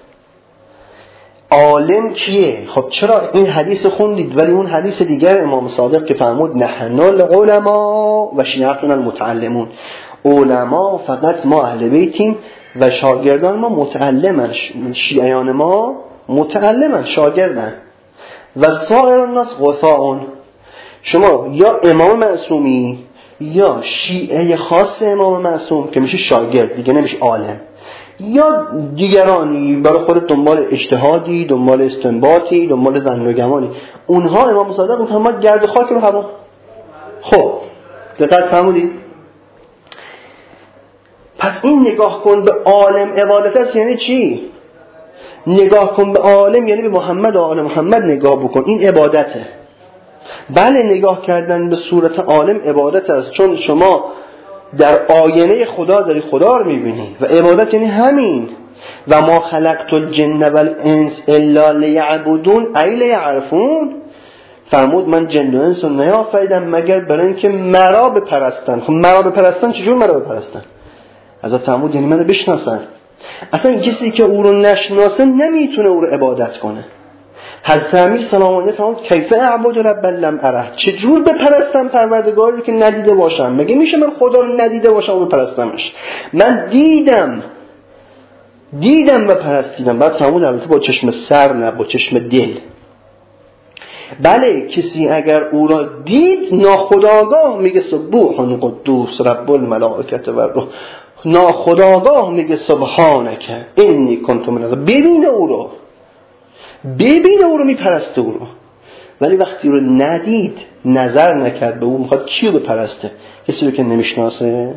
A: عالم کیه؟ خب چرا این حدیث خوندید ولی اون حدیث دیگر امام صادق که فرمود نحن العلماء و شیعتنا المتعلمون، علما فقط ما اهل بیتیم و شاگردان ما متعلمن، شیعیان ما متعلمن، شاگردن، و سایر الناس غثاء. شما یا امام معصومی یا شیعه خاص امام معصوم که میشه شاگرد، دیگه نمیشه عالم، یا دیگرانی برای خود دنبال اجتهادی، دنبال استنباطی، دنبال ظن و گمانی. اونها امام صادق محمد گرد خاک رو هوا. خب دقت فرمودید؟ پس این نگاه کن به عالم عبادت است یعنی چی؟ نگاه کن به عالم یعنی به محمد و آل محمد نگاه بکن، این عبادته. بله نگاه کردن به صورت عالم عبادت است، چون شما در آینه خدا داری خدا رو میبینی و عبادت یعنی همین. و ما خلقت الجن والانس الا لیعبدون ای لیعرفون، فرمود من جن و انس رو نیافریدم مگر برای اینکه مرا بپرستن. خب مرا بپرستن چجور مرا بپرستن؟ حضرت فرمود یعنی منو بشناسن. اصلا کسی که او رو نشناسه نمیتونه او رو عبادت کنه. حضرت امیر سلام الله فرمود کیف اعبد رب لم اره، چجور بپرستم پروردگاری رو که ندیده باشم؟ مگه میشه من خدا رو ندیده باشم و بپرستمش؟ من دیدم و پرستیدم. بعد فرمود البته با چشم سر نه با چشم دل. بله کسی اگر او را دید ناخودآگاه میگه سبوح قدوس رب الملائکه و الروح، ناخودآگاه میگه سبحانک انی کنت من الظالمین. ببینه او رو میپرسته او رو. ولی وقتی رو ندید، نظر نکرد به او، میخواد کیو بپرسته؟ کسی رو که نمیشناسه.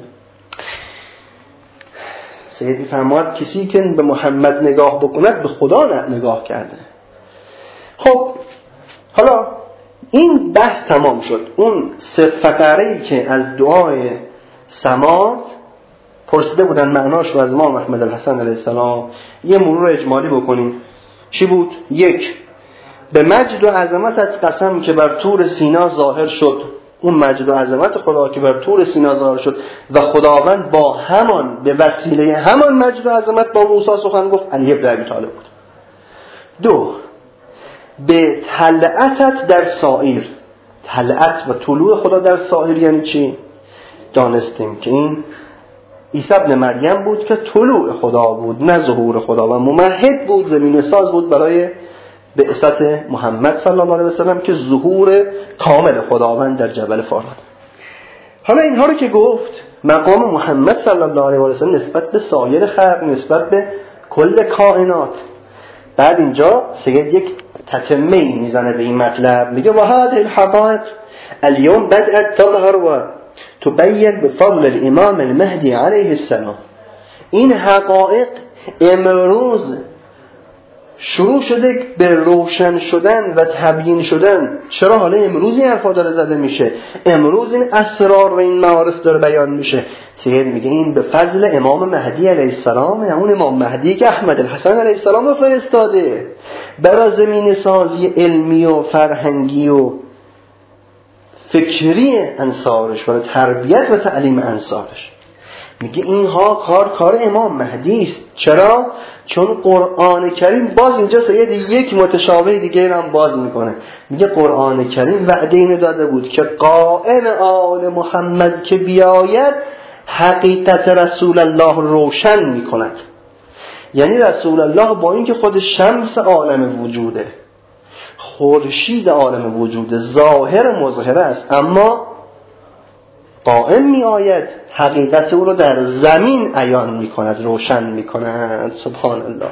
A: سید میفرماد کسی که به محمد نگاه بکند به خدا نگاه کرده. خب حالا این بحث تمام شد. اون سه فقره‌ای که از دعای صمد پرسیده بودن معناش رو از امام احمد الحسن علیه السلام یه مرور اجمالی بکنیم. چی بود؟ یک، به مجد و عظمتت قسم که بر طور سینا ظاهر شد. اون مجد و عظمت خدا که بر طور سینا ظاهر شد و خداوند با همان به وسیله همان مجد و عظمت با موسی سخن گفت، علی بن ابی طالب بود. دو، به طلعتت در سایر. طلعت و طلوع خدا در سایر یعنی چی؟ دانستیم که این عیسی ابن مریم بود که طلوع خدا بود نه ظهور خدا و ممهد بود، زمینه ساز بود برای بعثت محمد صلی الله علیه و سلم که ظهور کامل خداوند در جبل فاران. حالا اینها رو که گفت، مقام محمد صلی الله علیه و سلم نسبت به سایر خلق، نسبت به کل کائنات. بعد اینجا سید یک تتمه میزنه به این مطلب، میگه و هذه الحقائق اليوم بدأت تظهر و تبين بفضل الامام المهدی علیه السلام. این حقایق امروز شروع شده به روشن شدن و تبیین شدن. چرا حالا امروز این حرفا داره زده میشه؟ امروز این اسرار و این معارف داره بیان میشه. سید میگه این به فضل امام مهدی علیه السلام، اون امام مهدی که احمد الحسن علیه السلام رو فرستاده برای زمین سازی علمی و فرهنگی و فکری انصارش، برای تربیت و تعلیم انصارش. میگه اینها کار امام مهدی است. چرا؟ چون قرآن کریم، باز اینجا سید یک متشابه دیگه هم باز میکنه، میگه قرآن کریم وعده اینو داده بود که قائم آل محمد که بیاید حقیقت رسول الله روشن میکند. یعنی رسول الله با اینکه خود شمس عالم وجوده، خورشید عالم وجوده، ظاهر مظهره است، اما قائم می آید حقیقت او رو در زمین عیان می کند، روشن می کند. سبحان الله.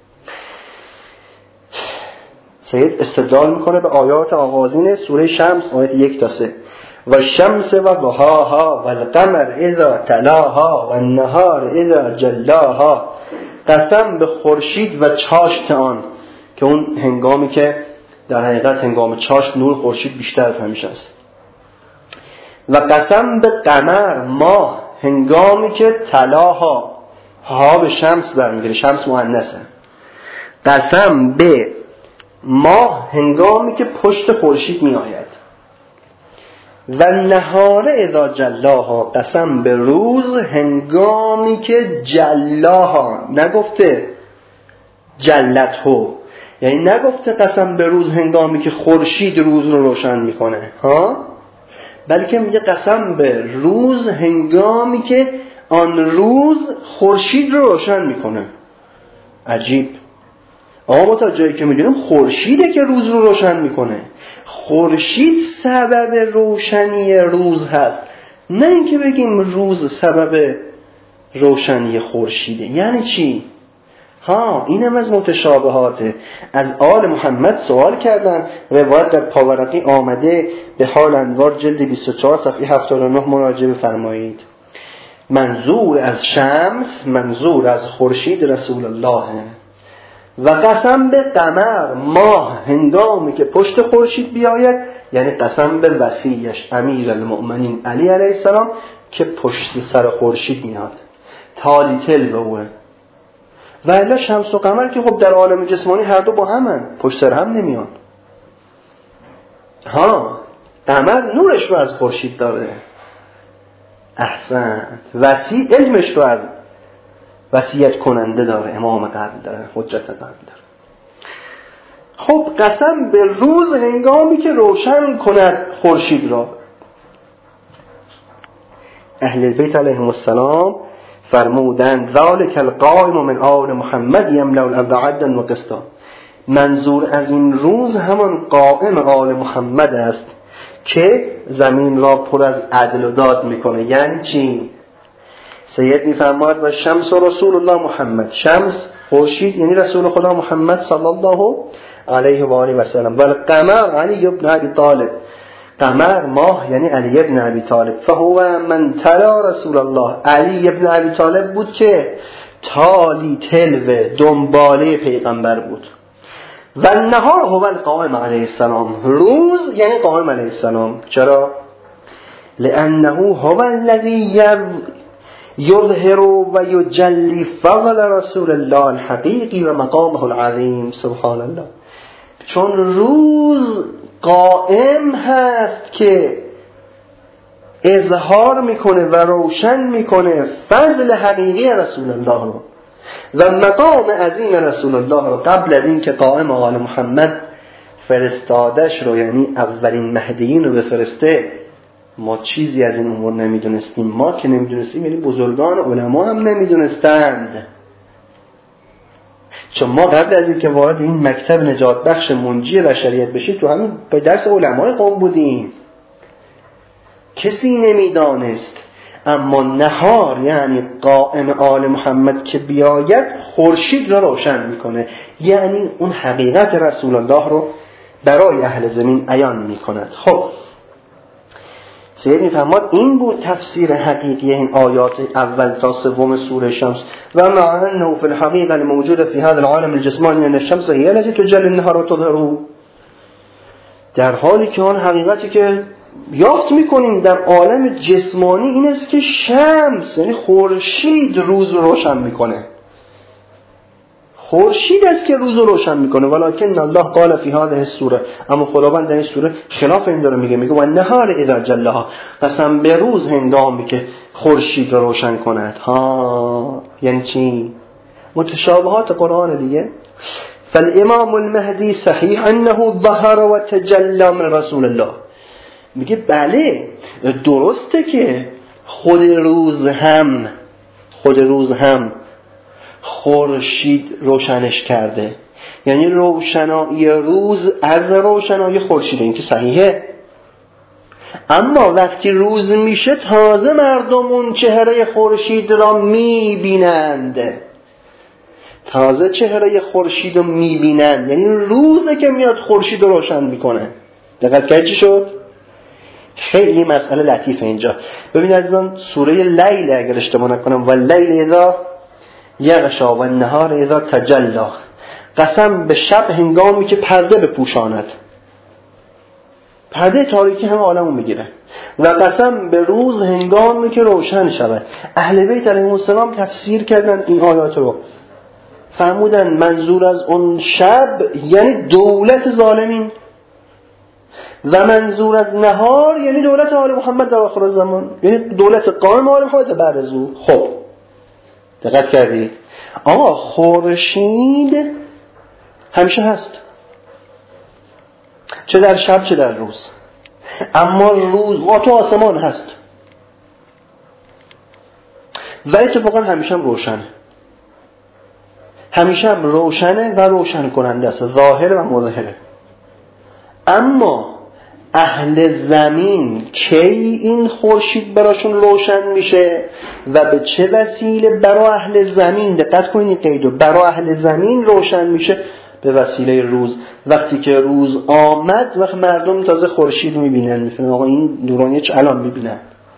A: سید استدلال می کنه به آیات آغازین سوره شمس، آیت 1 تا 3. و شمس و ضحاها و القمر اذا تلاها و النهار اذا جلاها. قسم به خورشید و چاشت آن، که اون هنگامی که در حقیقت هنگام چاشت نور خورشید بیشتر از همیشه است. و قسم به قمر، ماه، هنگامی که تلاها، ها به شمس برمیگره، شمس مؤنثه. قسم به ماه هنگامی که پشت خورشید می آید. و نهار اذا جلاها، قسم به روز هنگامی که جلاها، نگفته جلته، یعنی نگفته قسم به روز هنگامی که خورشید روز رو روشن میکنه ها، بلکه میگه قسم به روز هنگامی که آن روز خورشید رو روشن میکنه. عجیب. اما تا جایی که میدونیم خورشیده که روز رو روشن میکنه. خورشید سبب روشنی روز هست، نه اینکه بگیم روز سبب روشنی خورشیده. یعنی چی؟ اینم از متشابهاته. از آل محمد سوال کردن، روایت در پاورقی آمده، به حال انوار جلد 24 صفحه 79 مراجعه بفرمایید. منظور از شمس، منظور از خورشید رسول الله. و قسم به قمر، ماه هنگامی که پشت خورشید بیاید، یعنی قسم به وصیش امیر المؤمنین علی علیه السلام که پشت سر خورشید میاد، تالی تل به اوه. و الا شمس و قمر که خب در عالم جسمانی هر دو با همن، پشت سر هم نمیان. قمر نورش رو از خورشید داره. احسن. وصی علمش رو از وصیت کننده داره، امام قبل داره، حجت قبل داره. خب قسم به روز هنگامی که روشن کند خورشید را. اهل بیت علیهم السلام فرمودند ذالک القائم من آل محمد یملأ الارض عدلا و قسطا. منظور از این روز همان قائم آل محمد است که زمین را پر از عدل و داد میکنه. یعنی چی؟ سید میفرماید و شمس و رسول الله محمد، شمس خورشید یعنی رسول خدا محمد صلی الله علیه و آله و سلم، و القمر علی ابن ابی طالب، قمر ماه یعنی علی ابن ابی طالب. فهو من تلا رسول الله، علی ابن ابی طالب بود که تالی تلو دنباله پیغمبر بود. و النهار هو القائم علیه السلام، روز یعنی قائم علیه السلام. چرا؟ لانه هو الذی یظهر و یجلی فضل رسول الله الحقیقی و مقامه العظیم. سبحان الله. چون روز قائم هست که اظهار میکنه و روشن میکنه فضل حقیقی رسول الله رو و مقام عظیم رسول الله رو. قبل از این که قائم آل محمد فرستادش رو، یعنی اولین مهدیین رو بفرسته، ما چیزی از این امور نمیدونستیم. ما که نمیدونستیم یعنی بزرگان علما هم نمیدونستند، چون ما قبل از اینکه وارد این مکتب نجات بخش منجی بشریت بشیم تو همین با درس علمای قوم بودیم. کسی نمیدانست. اما نهار یعنی قائم آل محمد که بیاید خورشید را روشن میکنه، یعنی اون حقیقت رسول الله رو برای اهل زمین عیان میکند. خب سید میفرماد این بود تفسیر حقیقی این آیات اول تا سوم سوره شمس. و مع انه فی الحقیقه الموجود فی هذا العالم الجسمانی ان الشمس هي التي تجلي النهار وتظهره، در حالی که آن حقیقتی که یافت میکنیم در عالم جسمانی این است که شمس یعنی خورشید روز رو روشن میکنه. خورشید است که روز رو روشن میکنه. ولکن الله قال فی هذه السوره، اما خداوند در این سوره خلاف این داره میگه و النهار اذا جلاها، قسم به روز هنگامی که خورشید رو روشن کند. ها یعنی چی؟ متشابهات قرآن دیگه. فالامام المهدی صحیح انه ظهر و تجلی من رسول الله، میگه بله درسته که خود روز هم خورشید روشنش کرده، یعنی روشنایی روز از روشنایی خورشید، این که صحیحه. اما وقتی روز میشه تازه مردم اون چهره خورشید را میبینند، تازه چهره خورشید رو میبینند، یعنی روزه که میاد خورشید رو روشن میکنه. دقت کردید چی شد؟ خیلی مسئله لطیفه اینجا. ببینید عزیزان سوره لیل اگر اشتباه نکنم، و لیل اذا یغشا و النهار اذا تجلا، قسم به شب هنگامی که پرده بپوشاند، پرده تاریکی هم عالمو میگیره، و قسم به روز هنگامی که روشن شود. اهل بیت علیهم السلام تفسیر کردن این آیات رو، فرمودن منظور از اون شب یعنی دولت ظالمین و منظور از نهار یعنی دولت آل محمد در آخر زمان، یعنی دولت قائم آل محمد بعد از او. خب دقت کردید؟ آقا خورشید همیشه هست، چه در شب چه در روز، اما روز تو آسمان هست و اتفاقا همیشه هم روشنه، همیشه هم روشنه و روشن کننده است، ظاهر و مظهره. اما اهل زمین کی این خورشید براشون روشن میشه و به چه وسیله برای اهل زمین، دقت کنید قیدو، برای اهل زمین روشن میشه به وسیله روز. وقتی که روز آمد وقت مردم تازه خورشید میبینن، میفهمن آقا این نورانیه چه الان میبینن.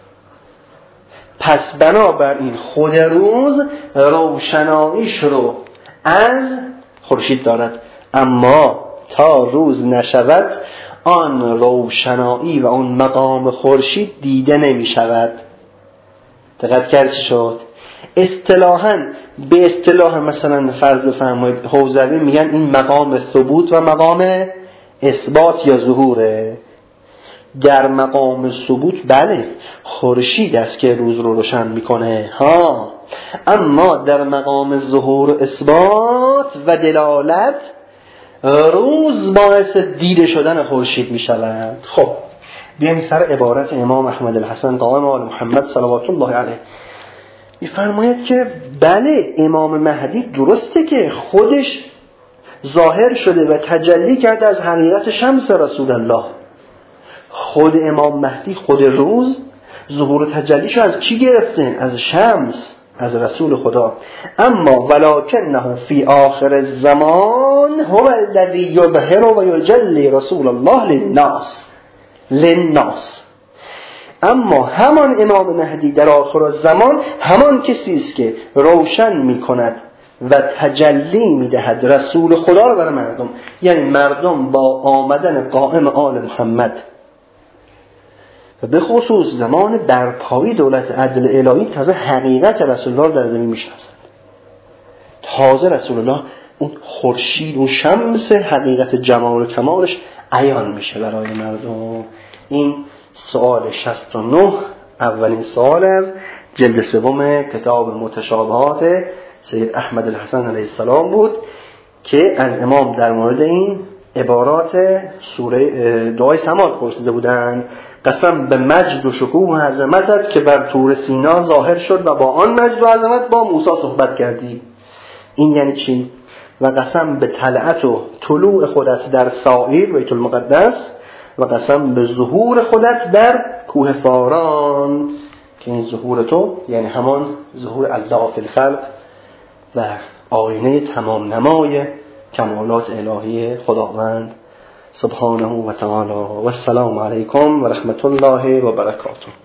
A: پس بنابراین خود روز روشناییش رو از خورشید دارد، اما تا روز نشود آن روشنایی و آن مقام خورشید دیده نمی شود. دقت کرد چی شد؟ اصطلاحاً به اصطلاح مثلا فرض بفرمایید حوزوی میگن این مقام ثبوت و مقام اثبات یا ظهوره. در مقام ثبوت بله خورشید است که روز رو روشن میکنه ها، اما در مقام ظهور و اثبات و دلالت روز باعث دیده شدن خورشید می شود. خب بیایم سر عبارت امام احمد الحسن قائم آل محمد صلوات الله علیه. میفرماید که بله امام مهدی درسته که خودش ظاهر شده و تجلی کرده از حقیقت شمس رسول الله. خود امام مهدی خود روز ظهور و تجلیشو از کی گرفته؟ از شمس، از رسول خدا. اما ولکنه فی آخر الزمان هو الذی یظهر و یجلی رسول الله للناس. اما همان امام مهدی در آخر الزمان همان کسی است که روشن میکند و تجلی میدهد رسول خدا رو برای مردم. یعنی مردم با آمدن قائم آل محمد و به خصوص زمان برپایی دولت عدل الهی تازه حقیقت رسول الله رو در زمین میشناسند. تازه رسول الله اون خورشید اون شمس حقیقت جمال و کمالش عیان میشه برای مردم. این سوال 69 اولین سوال از جلد سوم کتاب متشابهات سید احمد الحسن علیه السلام بود که از امام در مورد این عبارات سوره دعای سماد پرسیده بودند. قسم به مجد و شکوه و عظمتت که بر طور سینا ظاهر شد و با آن مجد و عظمت با موسی صحبت کردی. این یعنی چی؟ و قسم به طلعت و طلوع خودت در سایر بیت المقدس و قسم به ظهور خودت در کوه فاران، که این ظهور تو یعنی همان ظهور الله فی الخلق و آینه تمام نمای کمالات الهی خداوند سبحانه و تعالی. و السلام علیکم و رحمت الله و برکاته.